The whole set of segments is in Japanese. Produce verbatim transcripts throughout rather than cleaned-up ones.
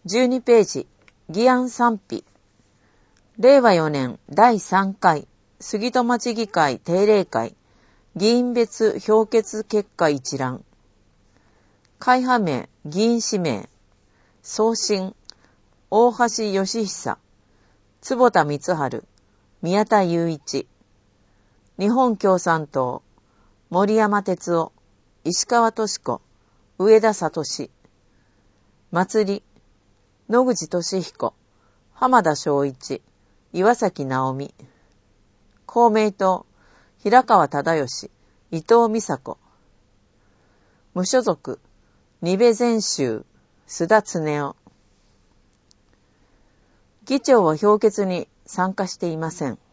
じゅうにページ、議案賛否。れいわよねんだいさんかい、杉戸町議会定例会、議員別評決結果一覧。会派名、議員氏名。送信、大橋義久、坪田光晴、宮田雄一。日本共産党、森山哲夫、石川敏子、上田聡。祭り、野口俊彦、浜田昭一、岩崎直美。公明党、平川忠義、伊藤美佐子。無所属、二部全集、須田恒夫。議長は評決に参加していません。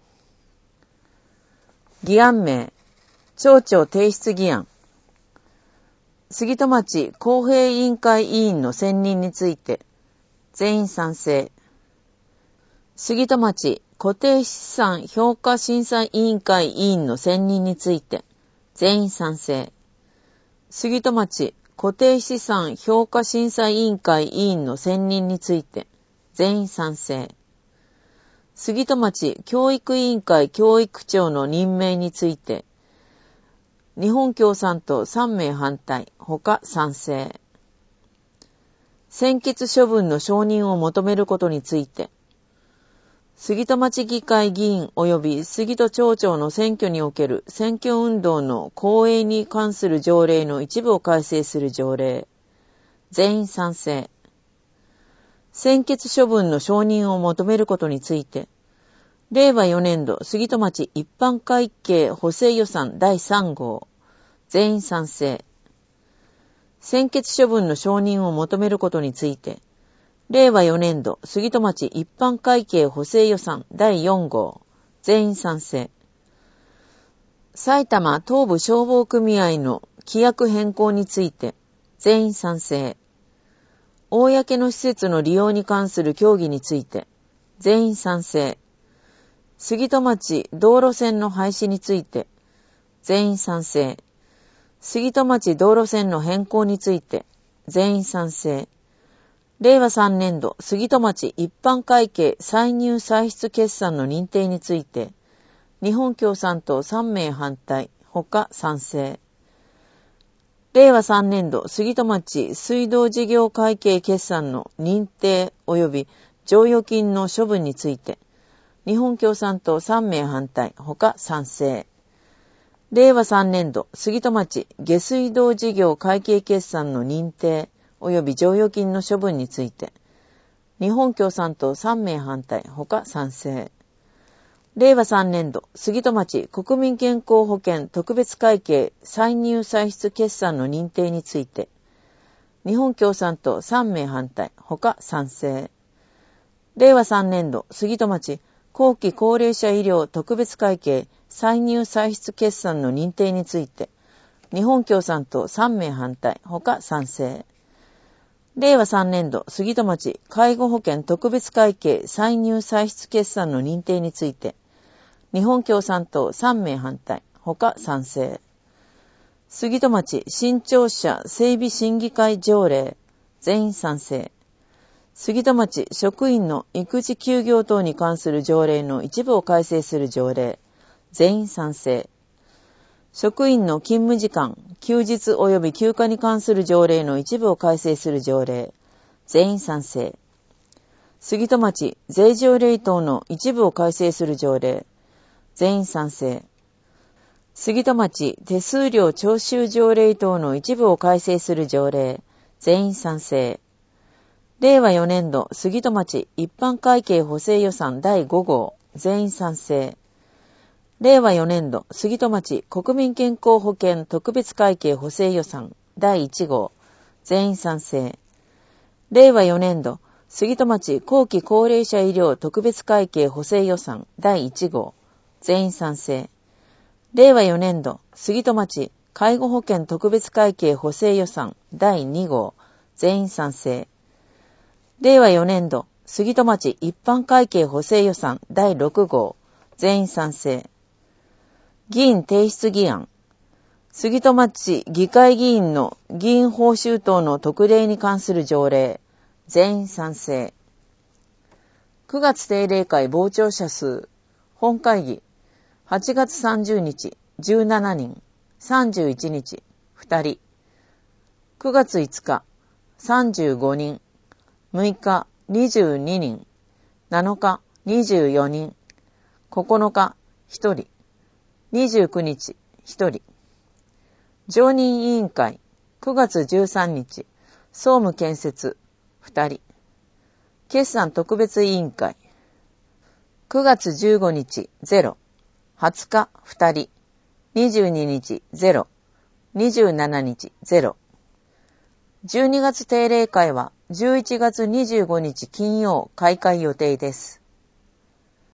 議案名、町長提出議案。杉戸町公平委員会委員の選任について、全員賛成。杉戸町固定資産評価審査委員会委員の選任について、全員賛成。杉戸町固定資産評価審査委員会委員の選任について、全員賛成。杉戸町教育委員会教育長の任命について、日本共産党さんめい反対、他賛成。専決処分の承認を求めることについて、杉戸町議会議員及び杉戸町長の選挙における選挙運動の公営に関する条例の一部を改正する条例。全員賛成。専決処分の承認を求めることについて、れいわよねんど杉戸町一般会計補正予算だいさん号。全員賛成。専決処分の承認を求めることについて、れいわよねんど杉戸町一般会計補正予算だいよん号。全員賛成。埼玉東部消防組合の規約変更について、全員賛成。公の施設の利用に関する協議について、全員賛成。杉戸町道路線の廃止について、全員賛成。杉戸町道路線の変更について、全員賛成。れいわさんねんど杉戸町一般会計歳入歳出決算の認定について、日本共産党さんめい反対、他賛成。れいわさんねんど杉戸町水道事業会計決算の認定及び剰余金の処分について、日本共産党さんめい反対、他賛成。れいわさんねんど杉戸町下水道事業会計決算の認定及び剰余金の処分について、日本共産党さんめい反対、他賛成。れいわさんねんど杉戸町国民健康保険特別会計歳入歳出決算の認定について、日本共産党さんめい反対、他賛成。れいわさんねんど杉戸町後期高齢者医療特別会計歳入歳出決算の認定について、日本共産党さんめい反対、他賛成。れいわさんねんど杉戸町介護保険特別会計歳入歳出決算の認定について、日本共産党さんめい反対、他賛成。杉戸町新庁舎整備審議会条例、全員賛成。杉戸町職員の育児休業等に関する条例の一部を改正する条例、全員賛成。職員の勤務時間、休日及び休暇に関する条例の一部を改正する条例、全員賛成。杉戸町税条例等の一部を改正する条例、全員賛成。杉戸町手数料徴収条例等の一部を改正する条例、全員賛成。れいわよねんど杉戸町一般会計補正予算だいご号、全員賛成。れいわよねんど杉戸町国民健康保険特別会計補正予算だいいち号、全員賛成。れいわよねんど杉戸町後期高齢者医療特別会計補正予算だいいち号、全員賛成。れいわよねんど杉戸町介護保険特別会計補正予算だいに号、全員賛成。れいわよねんど杉戸町一般会計補正予算だいろく号、全員賛成。議員提出議案。杉戸町議会議員の議員報酬等の特例に関する条例、 全員賛成。くがつ定例会傍聴者数、本会議、はちがつさんじゅうにち、じゅうしちにん、さんじゅういちにち、ふたり。くがついつか、さんじゅうごにん、むいか、にじゅうににん、なのか、にじゅうよにん、ここのか、ひとり、にじゅうくにち、ひとり。常任委員会、くがつじゅうさんにち、総務建設、ふたり。決算特別委員会、くがつじゅうごにち、ゼロ、はつか、ふたり、にじゅうににち、ゼロ、にじゅうしちにち、ゼロ。じゅうにがつ定例会はじゅういちがつにじゅうごにち金曜開会予定です。